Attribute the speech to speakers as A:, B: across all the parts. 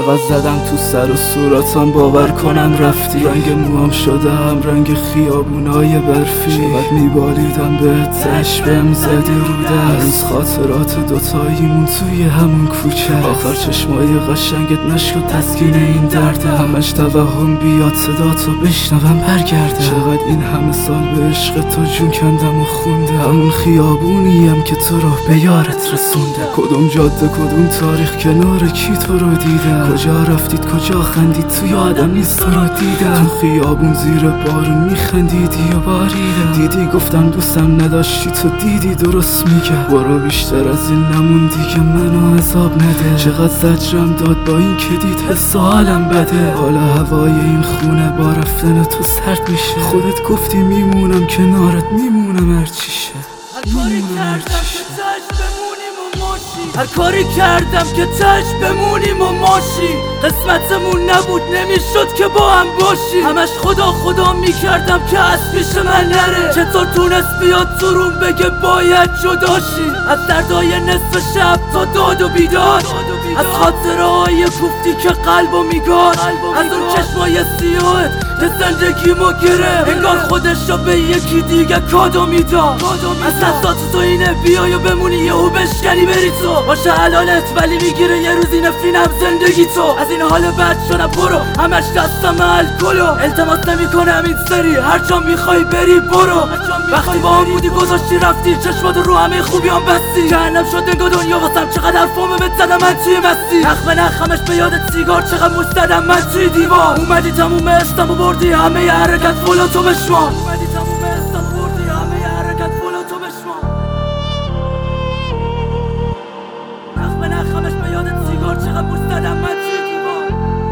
A: چقدر زدم تو سر و صورتم باور کنم رفتی. رنگ موام شده هم رنگ خیابونای برفی. چقدر میبالیدم به تشبهم زدی رو دست. خاطرات دوتاییمون توی همون کوچه. آخر چشمای قشنگت نشد تسکین این درده. همش توهم بیاد صدا تو بشنوم برگرده. چقدر این همه سال به عشق تو جون کندم و خونده. همون خیابونیم که تو رو به یارت رسونده. کدوم جاده کدوم تاریخ کنار کی تو رو دیده. کجا رفتید کجا خندید تو یادم نیست تو رو دیده. تو خیابون زیر بارون میخندیدی و باریده. دیدی گفتم دوستم نداشتی تو دیدی درست میگه. برو بیشتر از این نموندی که منو عذاب نده. چقدر زجرم داد با این که دید حس و حالم بده. حالا هوای این خونه با رفتن تو سرد میشه. خودت گفتی میمونم کنارت میمونم هرچی شه.
B: هر کاری کردم که تاش بمونیم و ماشی. قسمتمون نبود نمیشد که با هم باشی. همش خدا میکردم که از پیش من نره. چطور تونست بیاد تو روم بگه باید جداشی. از دردای نصف شب تا داد و بیداد. از خاطرهای گفتی که قلبو میگاد. از اون چشمای سیاهت که زندگیمو گره. انگار خودشو به یکی دیگه کادو میداد. از دستات تو اینه بیای و بمونی یهو بشکنی بری تو. باشه حلالت ولی میگیره یه روزی نفرینم زندگی تو. از این حال بد شدم برو همش دستم الکلو. التماس نمیکنم این سری هر جا میخوای بری برو. وقتی با هم بودی گذاشتی رفتی. چشماتو رو همه خوبیام بستی. جهنم شد انگار دنیا واسم. چقدر حرفامو بهت زدم من توی مستی. نخ به نخ همش به یادت سیگار. چقدر مشت زدم من توی دیوار. اومدی تموم استم و بردی همه ی حرکت فولا تو بشمار. اومدی تموم استم و بردی همه ی حرکت فولا تو بشمار. نخ به نخ همش به یادت سیگار. چقدر مشت زدم من توی دیوار.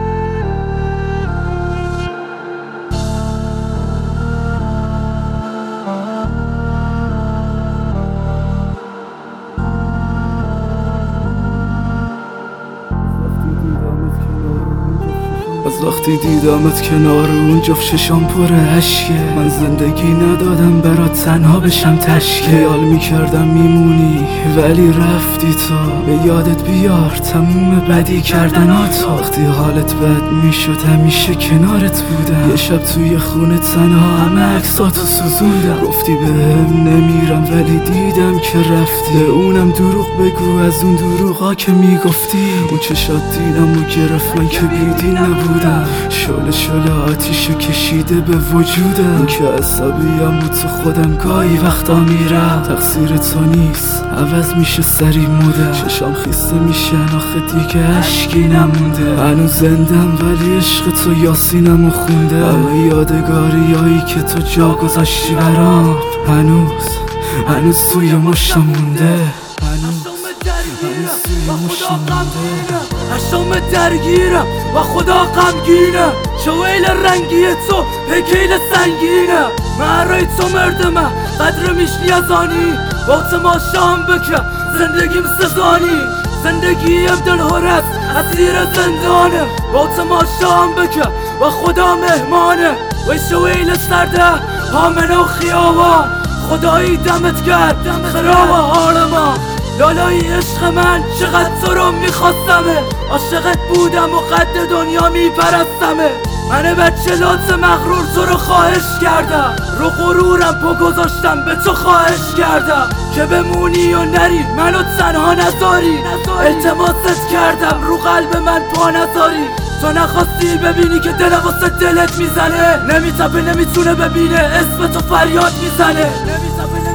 A: از وقتی دیدمت کنار اون جفت ششام پر عشقه. من زندگی ندادم برات تنها بشم تشکه. خیال میکردم میمونی ولی رفتی تو. به یادت بیار تموم بدی کردنات. وقتی حالت بد میشد همیشه کنارت بودم. یه شب توی خونه تنها همه عکساتو سوزوندم. گفتی بهم نمیرم ولی دیدم که رفتی. به اونم دروغ بگو از اون دروغا که میگفتی. اون چشات دیدم و گرفت من که بیدی نبودم. شله آتیشو کشیده به وجودم. اون که عصبیم و تو خودم گاهی وقتا میرم. تقصیر تو نیست عوض میشه سری مدم. چشام خیسته میشن آخه دیگه عشقی نمونده. هنوز زندم ولی عشق تو یاسینمو خونده. همه یادگاریایی که تو جا گذاشتی برام هنوز توی مشتم مونده.
B: هشتم درگیرم و خدا غمگینه. شویل رنگی تو پیکیل سنگینه. من تو مردمه قدر میشنی از آنی. با تماشام بکه زندگیم سزانی. زندگیم دل هرست از زیر زندانه. با تماشام بکه و خدا مهمانه. و شویل سرده هامنه و خیابان. خدایی دمت گرد خراب حال ما. لالای عشق من چقدر تو رو میخواستمه. عاشقت بودم و قد دنیا میپرستمه. من بچه لات مغرور تو رو خواهش کردم. رو غرورم پا گذاشتم به تو خواهش کردم که بمونی و نری منو تنها نذاری. التماست کردم رو قلب من پا نذاری. تو نخواستی ببینی که دل واسه دلت میزنه. نمیتونه ببینه اسم تو فریاد میزنه.